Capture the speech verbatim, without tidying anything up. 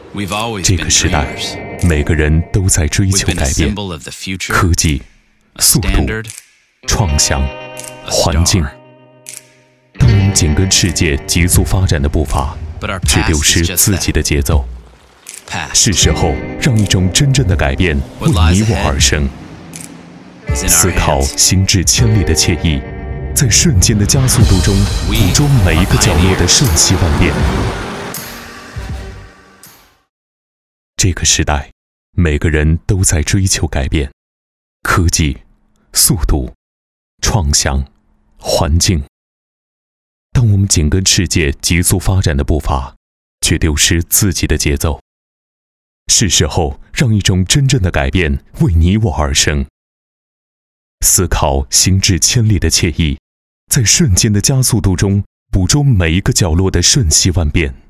这个时代，每个人都在追求改变，科技、速度、创新、环境。当我们紧跟世界急速发展的步伐，却丢失自己的节奏。是时候让一种真正的改变为你我而生。思考心智千里的惬意，在瞬间的加速度中捕捉每一个角落的瞬息万变。这个时代，每个人都在追求改变，科技、速度、创新、环境。当我们紧跟世界急速发展的步伐，却丢失自己的节奏。是时候让一种真正的改变为你我而生。思考心智千里的惬意，在瞬间的加速度中捕捉每一个角落的瞬息万变。